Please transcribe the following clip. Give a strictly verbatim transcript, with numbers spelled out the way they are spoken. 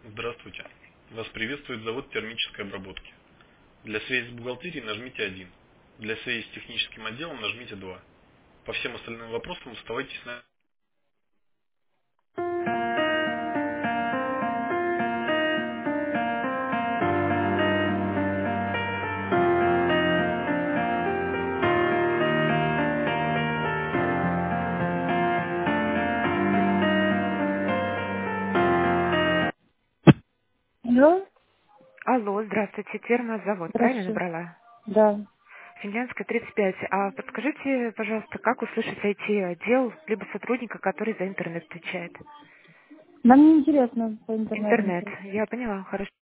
Здравствуйте. Вас приветствует завод термической обработки. Для связи с бухгалтерией нажмите один. Для связи с техническим отделом нажмите два. По всем остальным вопросам оставайтесь на... Алло, Алло, здравствуйте, термозавод, правильно здравствуйте. набрала? Да. Финляндская, тридцать пять. А подскажите, пожалуйста, как услышать ай ти-отдел, либо сотрудника, который за интернет отвечает? Нам не интересно по интернету Интернет. ничего. Я поняла, хорошо.